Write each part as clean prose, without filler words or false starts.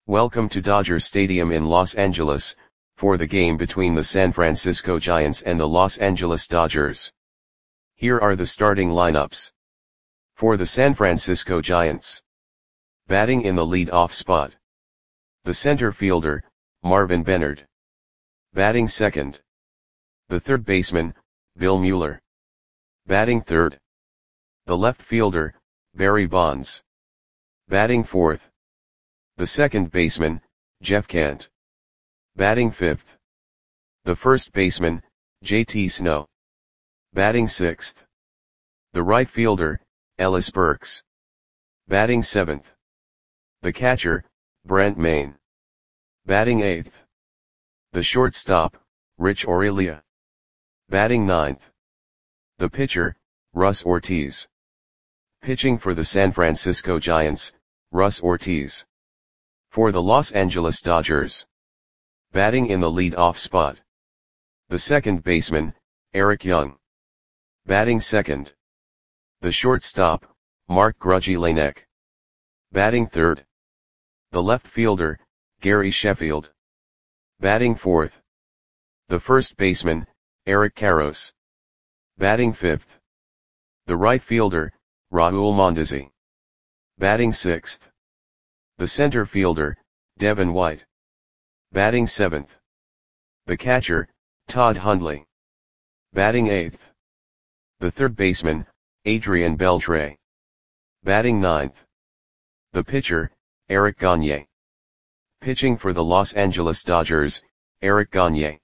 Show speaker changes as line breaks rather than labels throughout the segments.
Welcome to Dodger Stadium in Los Angeles, for the game between the San Francisco Giants and the Los Angeles Dodgers. Here are the starting lineups. For the San Francisco Giants. Batting in the lead-off spot. The center fielder, Marvin Benard. Batting second. The third baseman, Bill Mueller. Batting third. The left fielder, Barry Bonds. Batting fourth. The second baseman, Jeff Kent. Batting fifth. The first baseman, JT Snow. Batting sixth. The right fielder, Ellis Burks. Batting seventh. The catcher, Brent Mayne. Batting eighth. The shortstop, Rich Aurelia. Batting ninth. The pitcher, Russ Ortiz. Pitching for the San Francisco Giants, Russ Ortiz. For the Los Angeles Dodgers. Batting in the lead-off spot. The second baseman, Eric Young. Batting second. The shortstop, Mark Grudzielanek. Batting third. The left fielder, Gary Sheffield. Batting fourth. The first baseman, Eric Karros. Batting fifth. The right fielder, Raul Mondesi. Batting sixth. The center fielder, Devin White. Batting seventh. The catcher, Todd Hundley. Batting eighth. The third baseman, Adrian Beltre. Batting ninth. The pitcher, Eric Gagne. Pitching for the Los Angeles Dodgers, Eric Gagne.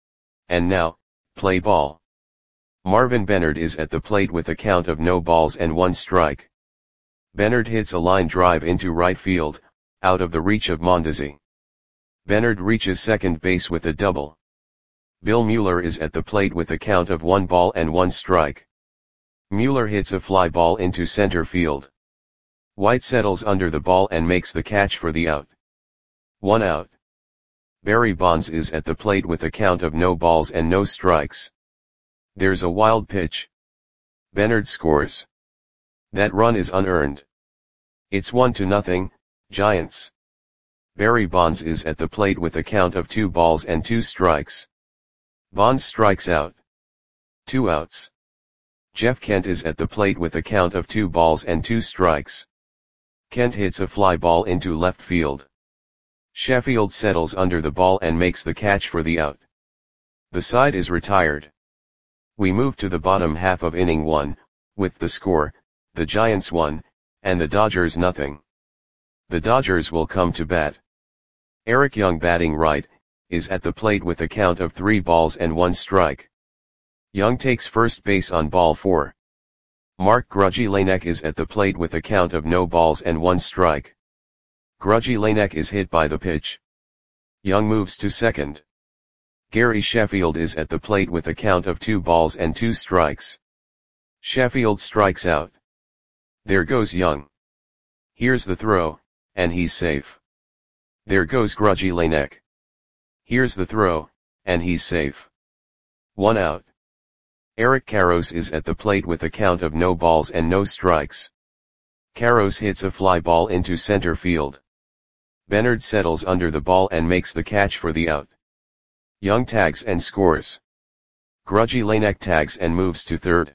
And now, play ball. Marvin Benard is at the plate with a count of no balls and one strike. Benard hits a line drive into right field, out of the reach of Mondesi. Benard reaches second base with a double. Bill Mueller is at the plate with a count of 1 ball and 1 strike. Mueller hits a fly ball into center field. White settles under the ball and makes the catch for the out. 1 out. Barry Bonds is at the plate with a count of no balls and no strikes. There's a wild pitch. Benard scores. That run is unearned. It's 1-0, Giants. Barry Bonds is at the plate with a count of 2 balls and 2 strikes. Bonds strikes out. 2 outs. Jeff Kent is at the plate with a count of 2 balls and 2 strikes. Kent hits a fly ball into left field. Sheffield settles under the ball and makes the catch for the out. The side is retired. We move to the bottom half of inning 1, with the score, the Giants 1, and the Dodgers 0. The Dodgers will come to bat. Eric Young batting right, is at the plate with a count of 3 balls and 1 strike. Young takes first base on ball 4. Mark Grudzielanek is at the plate with a count of no balls and 1 strike. Grudzielanek is hit by the pitch. Young moves to second. Gary Sheffield is at the plate with a count of 2 balls and 2 strikes. Sheffield strikes out. There goes Young. Here's the throw, and he's safe. There goes Grudzielanek. Here's the throw, and he's safe. 1 out. Eric Karros is at the plate with a count of no balls and no strikes. Karros hits a fly ball into center field. Benard settles under the ball and makes the catch for the out. Young tags and scores. Grudzielanek tags and moves to third.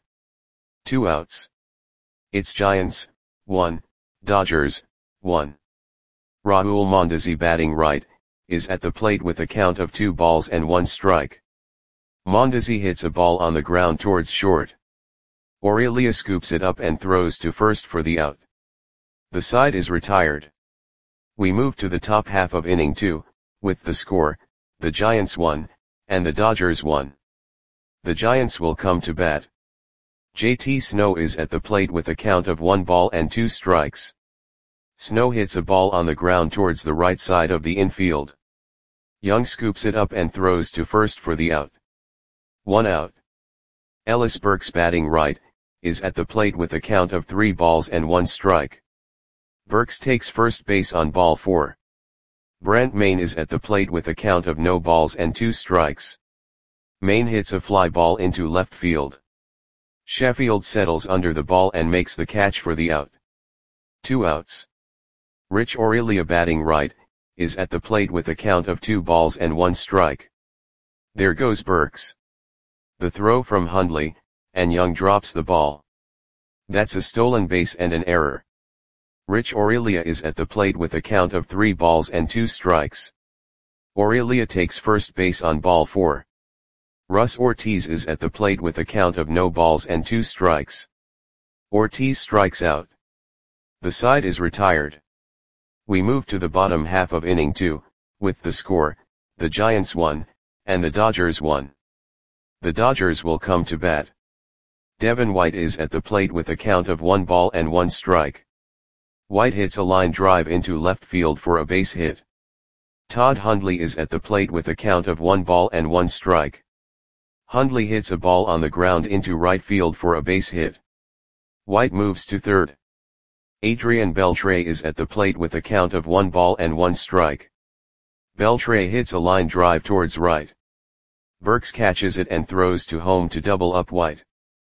2 outs. It's Giants, 1, Dodgers, 1. Raul Mondesi batting right, is at the plate with a count of 2 balls and 1 strike. Mondesi hits a ball on the ground towards short. Aurelia scoops it up and throws to first for the out. The side is retired. We move to the top half of inning 2, with the score, the Giants 1, and the Dodgers 1. The Giants will come to bat. JT Snow is at the plate with a count of 1 ball and 2 strikes. Snow hits a ball on the ground towards the right side of the infield. Young scoops it up and throws to first for the out. 1 out. Ellis Burks batting right, is at the plate with a count of 3 balls and 1 strike. Burks takes first base on ball 4. Brent Mayne is at the plate with a count of no balls and 2 strikes. Mayne hits a fly ball into left field. Sheffield settles under the ball and makes the catch for the out. 2 outs. Rich Aurelia batting right, is at the plate with a count of 2 balls and 1 strike. There goes Burks. The throw from Hundley, and Young drops the ball. That's a stolen base and an error. Rich Aurelia is at the plate with a count of 3 balls and 2 strikes. Aurelia takes first base on ball 4. Russ Ortiz is at the plate with a count of no balls and 2 strikes. Ortiz strikes out. The side is retired. We move to the bottom half of inning 2, with the score, the Giants won, and the Dodgers won. The Dodgers will come to bat. Devin White is at the plate with a count of 1 ball and 1 strike. White hits a line drive into left field for a base hit. Todd Hundley is at the plate with a count of 1 ball and 1 strike. Hundley hits a ball on the ground into right field for a base hit. White moves to third. Adrian Beltre is at the plate with a count of 1 ball and 1 strike. Beltre hits a line drive towards right. Burks catches it and throws to home to double up White.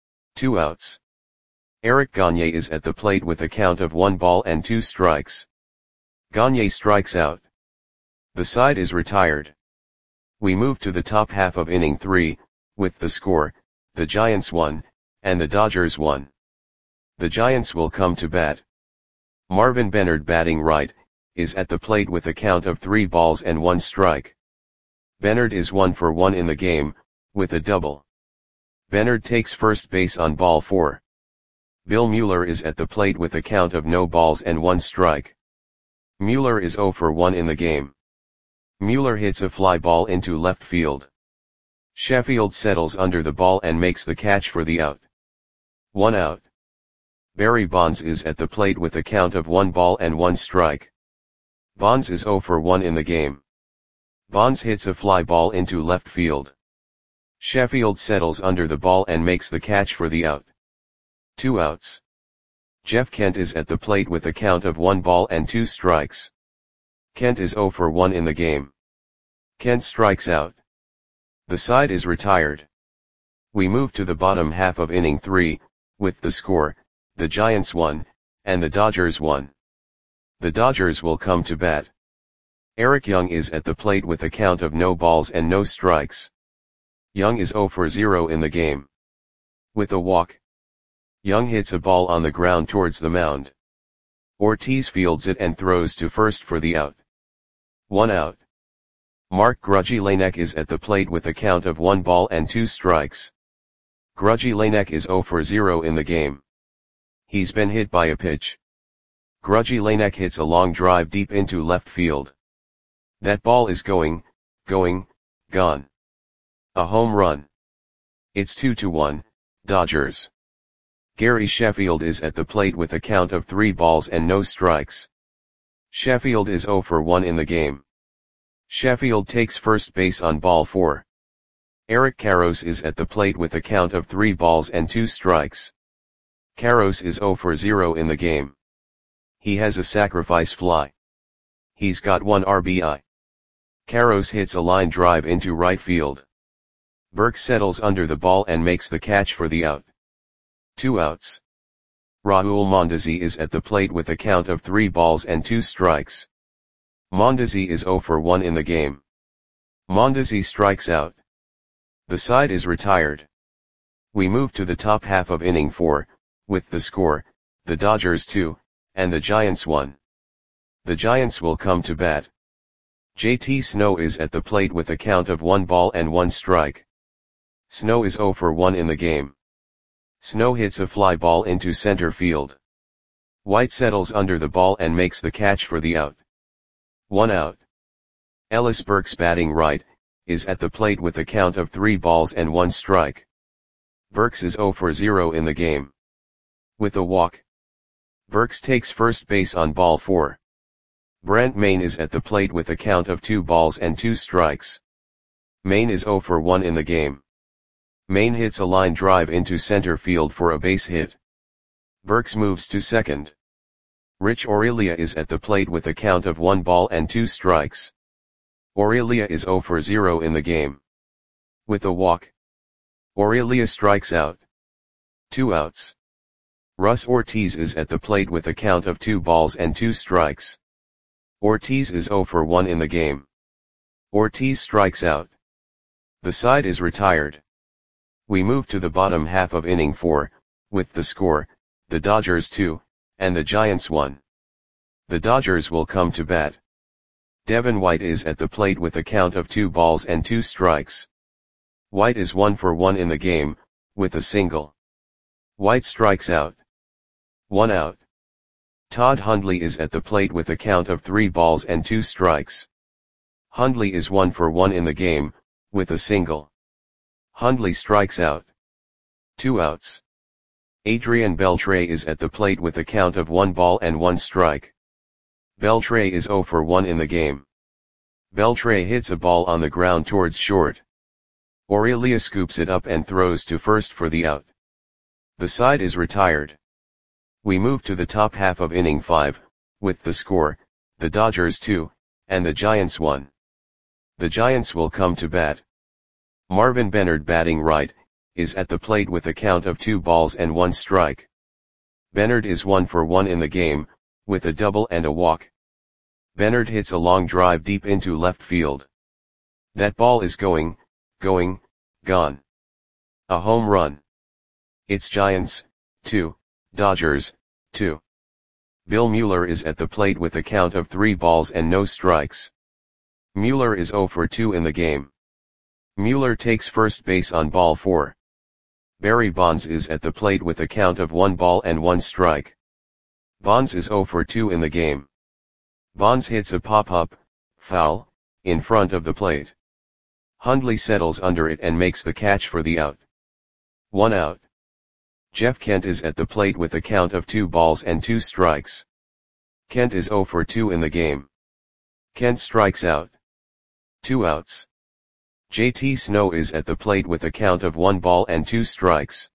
2 outs. Eric Gagne is at the plate with a count of 1 ball and 2 strikes. Gagne strikes out. The side is retired. We move to the top half of inning 3, with the score, the Giants won, and the Dodgers won. The Giants will come to bat. Marvin Bennard, batting right, is at the plate with a count of 3 balls and 1 strike. Bennard is 1 for 1 in the game, with a double. Bennard takes first base on ball 4. Bill Mueller is at the plate with a count of no balls and 1 strike. Mueller is 0 for 1 in the game. Mueller hits a fly ball into left field. Sheffield settles under the ball and makes the catch for the out. 1 out. Barry Bonds is at the plate with a count of 1 ball and 1 strike. Bonds is 0 for 1 in the game. Bonds hits a fly ball into left field. Sheffield settles under the ball and makes the catch for the out. 2 outs. Jeff Kent is at the plate with a count of 1 ball and 2 strikes. Kent is 0 for 1 in the game. Kent strikes out. The side is retired. We move to the bottom half of inning 3, with the score, the Giants won, and the Dodgers won. The Dodgers will come to bat. Eric Young is at the plate with a count of no balls and no strikes. Young is 0 for 0 in the game. With a walk. Young hits a ball on the ground towards the mound. Ortiz fields it and throws to first for the out. 1 out. Mark Grudzielanek is at the plate with a count of 1 ball and 2 strikes. Grudzielanek is 0 for 0 in the game. He's been hit by a pitch. Grudzielanek hits a long drive deep into left field. That ball is gone. A home run. It's 2-1, Dodgers. Gary Sheffield is at the plate with a count of 3 balls and no strikes. Sheffield is 0 for 1 in the game. Sheffield takes first base on ball 4. Eric Karros is at the plate with a count of 3 balls and 2 strikes. Karros is 0 for 0 in the game. He has a sacrifice fly. He's got 1 RBI. Karros hits a line drive into right field. Burks settles under the ball and makes the catch for the out. 2 outs. Raul Mondesi is at the plate with a count of 3 balls and 2 strikes. Mondesi is 0 for 1 in the game. Mondesi strikes out. The side is retired. We move to the top half of inning 4, with the score, the Dodgers 2, and the Giants 1. The Giants will come to bat. JT Snow is at the plate with a count of 1 ball and 1 strike. Snow is 0 for 1 in the game. Snow hits a fly ball into center field. White settles under the ball and makes the catch for the out. 1 out. Ellis Burks, batting right, is at the plate with a count of 3 balls and 1 strike. Burks is 0 for 0 in the game. With a walk. Burks takes first base on ball 4. Brent Maine is at the plate with a count of 2 balls and 2 strikes. Maine is 0 for 1 in the game. Maine hits a line drive into center field for a base hit. Burks moves to second. Rich Aurelia is at the plate with a count of 1 ball and 2 strikes. Aurelia is 0 for 0 in the game. With a walk. Aurelia strikes out. 2 outs. Russ Ortiz is at the plate with a count of 2 balls and 2 strikes. Ortiz is 0 for 1 in the game. Ortiz strikes out. The side is retired. We move to the bottom half of inning 4, with the score, the Dodgers 2, and the Giants 1. The Dodgers will come to bat. Devin White is at the plate with a count of 2 balls and 2 strikes. White is 1 for 1 in the game, with a single. White strikes out. 1 out. Todd Hundley is at the plate with a count of 3 balls and 2 strikes. Hundley is 1 for 1 in the game, with a single. Hundley strikes out. 2 outs. Adrian Beltre is at the plate with a count of 1 ball and 1 strike. Beltre is 0 for 1 in the game. Beltre hits a ball on the ground towards short. Aurelia scoops it up and throws to first for the out. The side is retired. We move to the top half of inning 5, with the score, the Dodgers 2, and the Giants 1. The Giants will come to bat. Marvin Benard, batting right, is at the plate with a count of 2 balls and 1 strike. Benard is 1 for 1 in the game, with a double and a walk. Benard hits a long drive deep into left field. That ball is gone. A home run. It's Giants 2, Dodgers 2. Bill Mueller is at the plate with a count of 3 balls and no strikes. Mueller is 0 for 2 in the game. Mueller takes first base on ball 4. Barry Bonds is at the plate with a count of 1 ball and 1 strike. Bonds is 0 for 2 in the game. Bonds hits a pop-up, foul, in front of the plate. Hundley settles under it and makes the catch for the out. 1 out. Jeff Kent is at the plate with a count of 2 balls and 2 strikes. Kent is 0 for 2 in the game. Kent strikes out. 2 outs. JT Snow is at the plate with a count of 1 ball and 2 strikes.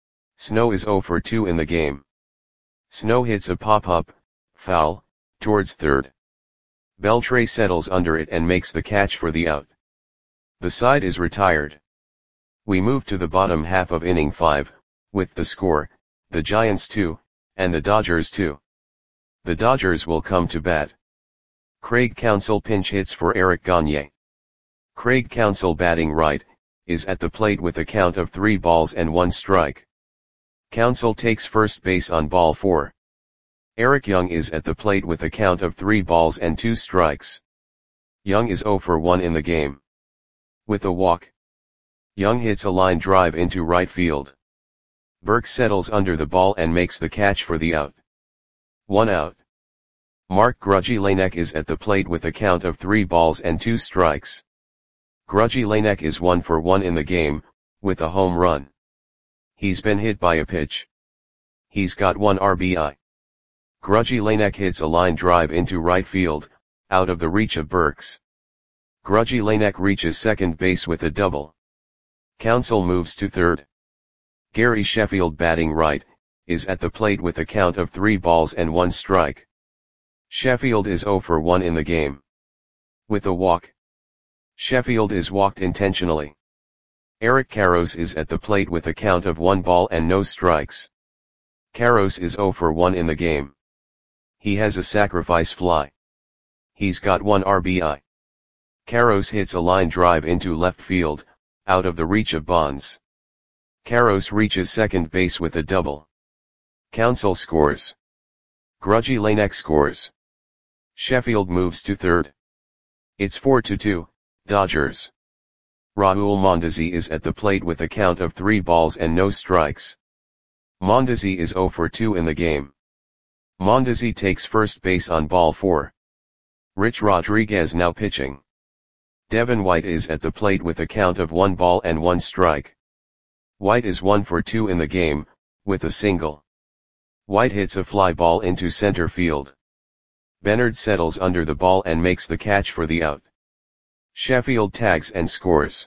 Snow is 0 for 2 in the game. Snow hits a pop-up, foul, towards third. Beltre settles under it and makes the catch for the out. The side is retired. We move to the bottom half of inning 5, with the score, the Giants 2, and the Dodgers 2. The Dodgers will come to bat. Craig Counsell pinch hits for Eric Gagne. Craig Counsell, batting right, is at the plate with a count of 3 balls and 1 strike. Counsell takes first base on ball 4. Eric Young is at the plate with a count of 3 balls and 2 strikes. Young is 0 for 1 in the game. With a walk. Young hits a line drive into right field. Burke settles under the ball and makes the catch for the out. 1 out. Mark Grudzielanek is at the plate with a count of 3 balls and 2 strikes. Grudzielanek is 1 for 1 in the game, with a home run. He's been hit by a pitch. He's got 1 RBI. Grudzielanek hits a line drive into right field, out of the reach of Burks. Grudzielanek reaches second base with a double. Counsell moves to third. Gary Sheffield, batting right, is at the plate with a count of 3 balls and 1 strike. Sheffield is 0 for 1 in the game. With a walk. Sheffield is walked intentionally. Eric Karros is at the plate with a count of 1 ball and no strikes. Karros is 0 for 1 in the game. He has a sacrifice fly. He's got 1 RBI. Karros hits a line drive into left field, out of the reach of Bonds. Karros reaches second base with a double. Counsell scores. Grudzielanek scores. Sheffield moves to third. It's 4-2, Dodgers. Raul Mondesi is at the plate with a count of 3 balls and no strikes. Mondesi is 0 for 2 in the game. Mondesi takes first base on ball 4. Rich Rodriguez now pitching. Devin White is at the plate with a count of 1 ball and 1 strike. White is 1 for 2 in the game, with a single. White hits a fly ball into center field. Benard settles under the ball and makes the catch for the out. Sheffield tags and scores.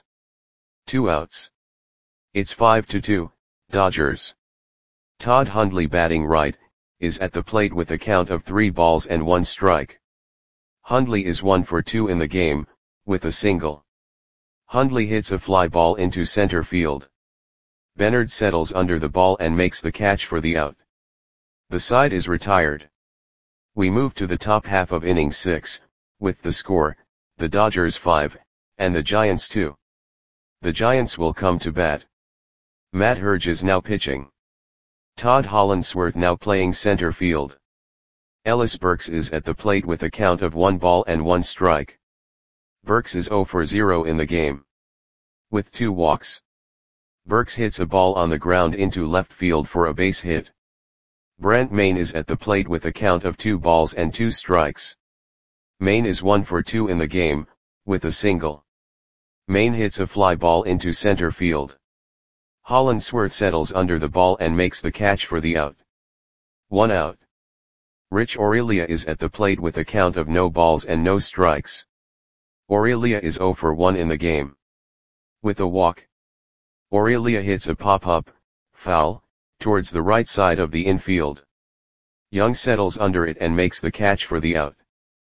2 outs. It's 5-2, Dodgers. Todd Hundley, batting right, is at the plate with a count of 3 balls and 1 strike. Hundley is 1 for 2 in the game, with a single. Hundley hits a fly ball into center field. Benard settles under the ball and makes the catch for the out. The side is retired. We move to the top half of inning 6, with the score, the Dodgers 5, and the Giants 2. The Giants will come to bat. Matt Herge is now pitching. Todd Hollandsworth now playing center field. Ellis Burks is at the plate with a count of 1 ball and 1 strike. Burks is 0 for 0 in the game. With 2 walks. Burks hits a ball on the ground into left field for a base hit. Brent Mayne is at the plate with a count of 2 balls and 2 strikes. Mayne is 1 for 2 in the game, with a single. Mayne hits a fly ball into center field. Hollandsworth settles under the ball and makes the catch for the out. 1 out. Rich Aurelia is at the plate with a count of no balls and no strikes. Aurelia is 0 for 1 in the game. With a walk. Aurelia hits a pop-up, foul, towards the right side of the infield. Young settles under it and makes the catch for the out.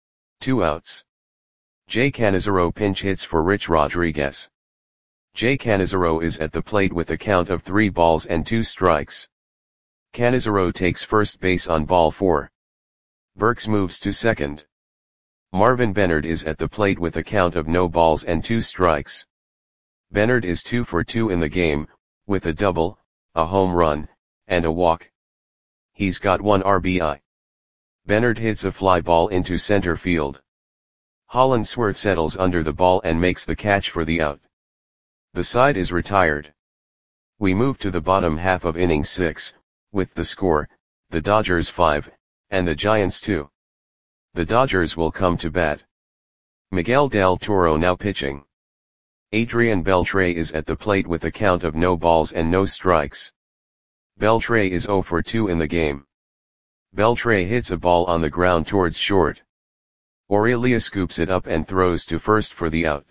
2 outs. Jay Canizaro pinch hits for Rich Rodriguez. Jay Canizaro is at the plate with a count of 3 balls and 2 strikes. Canizaro takes first base on ball 4. Burks moves to second. Marvin Bennard is at the plate with a count of no balls and 2 strikes. Bennard is 2 for 2 in the game, with a double, a home run, and a walk. He's got 1 RBI. Bennard hits a fly ball into center field. Hollandsworth settles under the ball and makes the catch for the out. The side is retired. We move to the bottom half of inning 6, with the score, the Dodgers 5, and the Giants 2. The Dodgers will come to bat. Miguel Del Toro now pitching. Adrian Beltre is at the plate with a count of no balls and no strikes. Beltre is 0 for 2 in the game. Beltre hits a ball on the ground towards short. Aurelia scoops it up and throws to first for the out.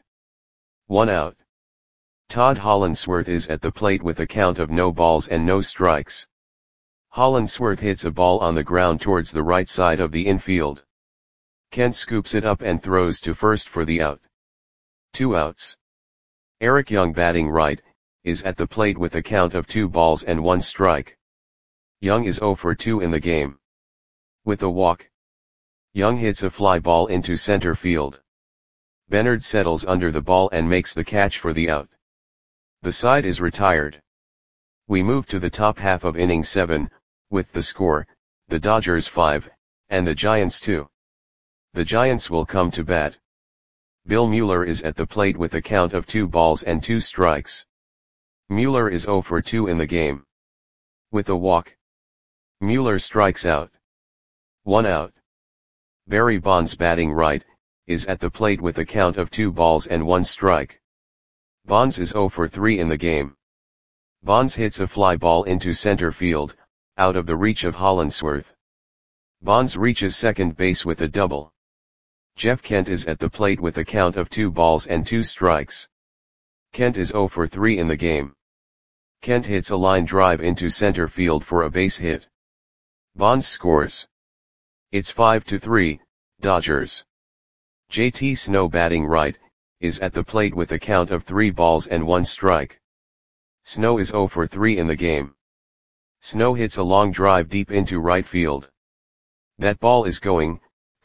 1 out. Todd Hollandsworth is at the plate with a count of no balls and no strikes. Hollandsworth hits a ball on the ground towards the right side of the infield. Kent scoops it up and throws to first for the out. 2 outs. Eric Young batting right, is at the plate with a count of 2 balls and 1 strike. Young is 0 for 2 in the game. With a walk. Young hits a fly ball into center field. Bennard settles under the ball and makes the catch for the out. The side is retired. We move to the top half of inning 7, with the score, the Dodgers 5, and the Giants 2. The Giants will come to bat. Bill Mueller is at the plate with a count of 2 balls and 2 strikes. Mueller is 0 for 2 in the game. With a walk. Mueller strikes out. 1 out. Barry Bonds batting right, is at the plate with a count of 2 balls and 1 strike. Bonds is 0 for 3 in the game. Bonds hits a fly ball into center field, out of the reach of Hollandsworth. Bonds reaches second base with a double. Jeff Kent is at the plate with a count of 2 balls and 2 strikes. Kent is 0 for 3 in the game. Kent hits a line drive into center field for a base hit. Bonds scores. It's 5-3, Dodgers. JT Snow batting right, is at the plate with a count of 3 balls and 1 strike. Snow is 0 for 3 in the game. Snow hits a long drive deep into right field. That ball is gone.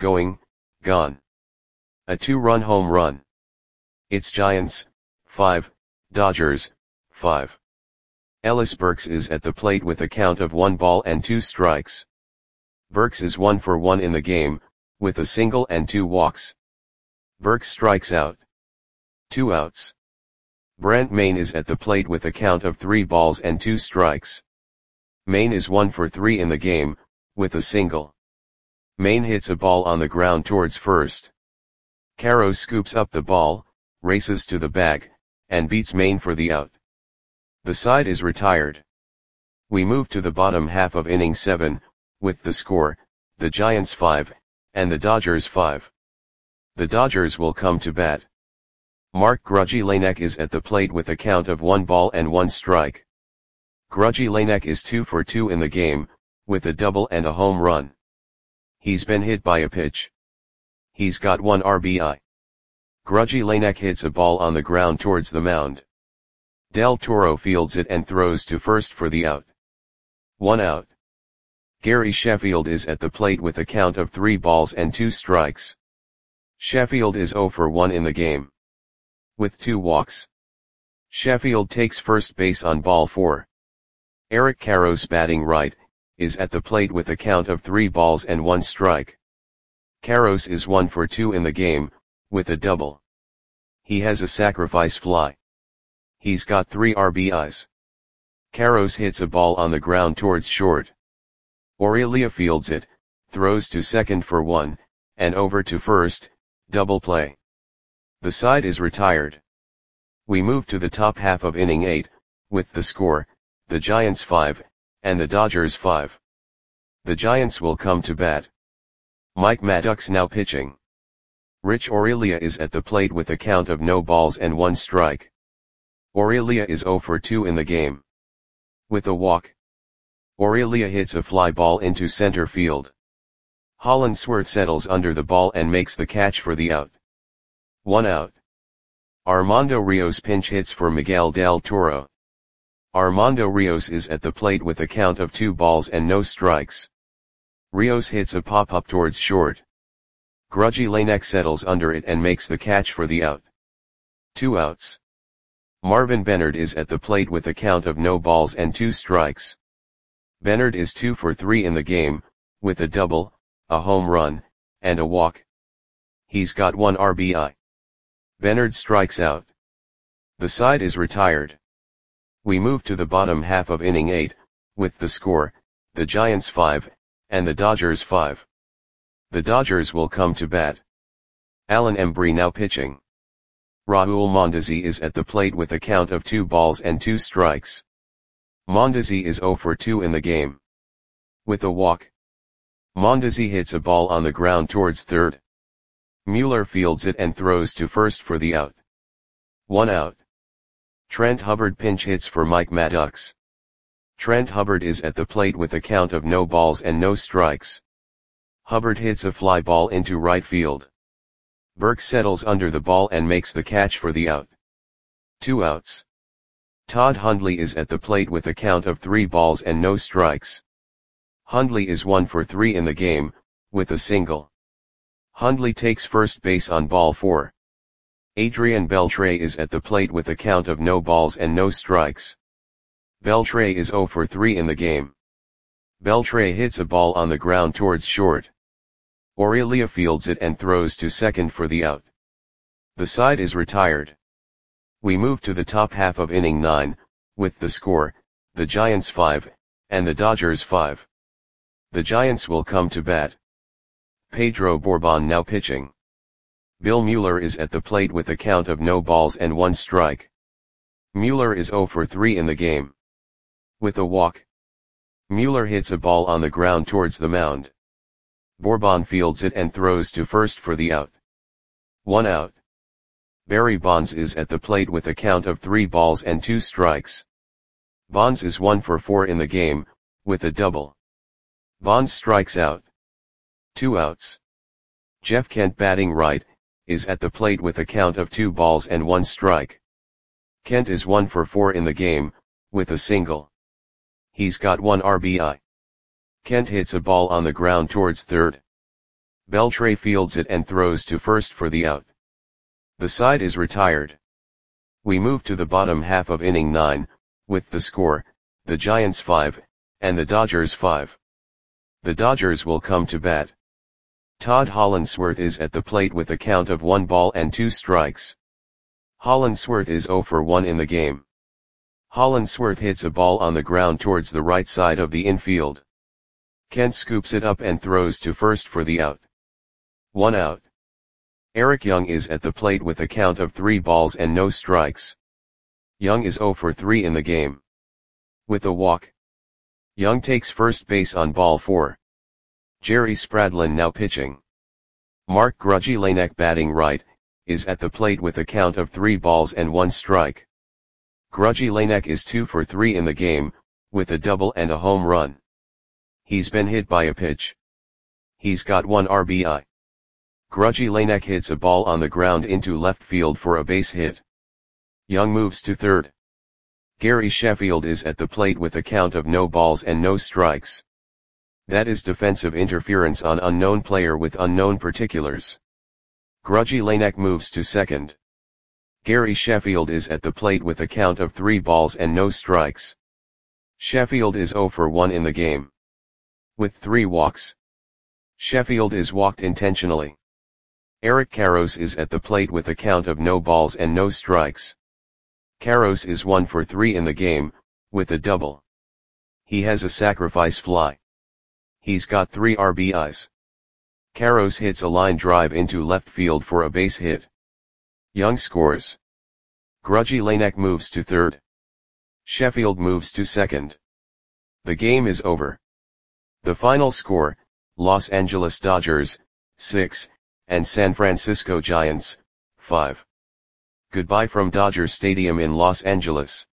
A 2-run home run. It's Giants, 5, Dodgers, 5. Ellis Burks is at the plate with a count of 1 ball and 2 strikes. Burks is 1 for 1 in the game, with a single and 2 walks. Burks strikes out. 2 outs. Brent Mayne is at the plate with a count of 3 balls and 2 strikes. Mayne is 1 for 3 in the game, with a single. Mayne hits a ball on the ground towards first. Caro scoops up the ball, races to the bag, and beats Mayne for the out. The side is retired. We move to the bottom half of inning 7, with the score, the Giants 5, and the Dodgers 5. The Dodgers will come to bat. Mark Grudzielanek is at the plate with a count of 1 ball and 1 strike. Grudzielanek is 2 for 2 in the game, with a double and a home run. He's been hit by a pitch. He's got 1 RBI. Grudzielanek hits a ball on the ground towards the mound. Del Toro fields it and throws to first for the out. 1 out. Gary Sheffield is at the plate with a count of 3 balls and 2 strikes. Sheffield is 0 for 1 in the game. With 2 walks. Sheffield takes first base on ball 4. Eric Karros, batting right, is at the plate with a count of 3 balls and 1 strike. Karros is 1 for 2 in the game, with a double. He has a sacrifice fly. He's got 3 RBIs. Karros hits a ball on the ground towards short. Aurelia fields it, throws to second for 1, and over to first, double play. The side is retired. We move to the top half of inning 8, with the score, the Giants 5, and the Dodgers 5. The Giants will come to bat. Mike Maddox now pitching. Rich Aurelia is at the plate with a count of no balls and 1 strike. Aurelia is 0 for 2 in the game. With a walk. Aurelia hits a fly ball into center field. Hollandsworth settles under the ball and makes the catch for the out. 1 out. Armando Rios pinch hits for Miguel del Toro. Armando Rios is at the plate with a count of 2 balls and no strikes. Rios hits a pop-up towards short. Grudgy Lanek settles under it and makes the catch for the out. 2 outs. Marvin Bennard is at the plate with a count of no balls and 2 strikes. Bennard is 2 for 3 in the game, with a double, a home run, and a walk. He's got 1 RBI. Bennard strikes out. The side is retired. We move to the bottom half of inning 8, with the score, the Giants 5, and the Dodgers 5. The Dodgers will come to bat. Alan Embry now pitching. Raul Mondesi is at the plate with a count of 2 balls and 2 strikes. Mondesi is 0 for 2 in the game. With a walk. Mondesi hits a ball on the ground towards third. Mueller fields it and throws to first for the out. 1 out. Trent Hubbard pinch hits for Mike Maddox. Trent Hubbard is at the plate with a count of no balls and no strikes. Hubbard hits a fly ball into right field. Burke settles under the ball and makes the catch for the out. 2 outs. Todd Hundley is at the plate with a count of 3 balls and no strikes. Hundley is 1 for 3 in the game, with a single. Hundley takes first base on ball 4. Adrian Beltre is at the plate with a count of no balls and no strikes. Beltre is 0 for 3 in the game. Beltre hits a ball on the ground towards short. Aurelia fields it and throws to second for the out. The side is retired. We move to the top half of inning 9, with the score, the Giants 5, and the Dodgers 5. The Giants will come to bat. Pedro Bourbon now pitching. Bill Mueller is at the plate with a count of no balls and 1 strike. Mueller is 0 for 3 in the game. With a walk. Mueller hits a ball on the ground towards the mound. Bourbon fields it and throws to first for the out. 1 out. Barry Bonds is at the plate with a count of 3 balls and 2 strikes. Bonds is 1 for 4 in the game, with a double. Bonds strikes out. 2 outs. Jeff Kent, batting right, is at the plate with a count of 2 balls and 1 strike. Kent is 1 for 4 in the game, with a single. He's got 1 RBI. Kent hits a ball on the ground towards third. Beltre fields it and throws to first for the out. The side is retired. We move to the bottom half of inning 9, with the score, the Giants 5, and the Dodgers 5. The Dodgers will come to bat. Todd Hollandsworth is at the plate with a count of 1 ball and 2 strikes. Hollandsworth is 0 for 1 in the game. Hollandsworth hits a ball on the ground towards the right side of the infield. Kent scoops it up and throws to first for the out. 1 out. Eric Young is at the plate with a count of 3 balls and no strikes. Young is 0 for 3 in the game. With a walk. Young takes first base on ball 4. Jerry Spradlin now pitching. Mark Grudgy Lanek, batting right, is at the plate with a count of 3 balls and 1 strike. Grudgy Lanek is 2 for 3 in the game, with a double and a home run. He's been hit by a pitch. He's got 1 RBI. Grudgy Lanek hits a ball on the ground into left field for a base hit. Young moves to third. Gary Sheffield is at the plate with a count of no balls and no strikes. That is defensive interference on unknown player with unknown particulars. Grudgy Lanak moves to second. Gary Sheffield is at the plate with a count of 3 balls and no strikes. Sheffield is 0 for 1 in the game, with 3 walks. Sheffield is walked intentionally. Eric Karros is at the plate with a count of no balls and no strikes. Karros is 1 for 3 in the game, with a double. He has a sacrifice fly. He's got 3 RBIs. Karros hits a line drive into left field for a base hit. Young scores. Grudgy Lanak moves to third. Sheffield moves to second. The game is over. The final score, Los Angeles Dodgers, 6, and San Francisco Giants, 5. Goodbye from Dodger Stadium in Los Angeles.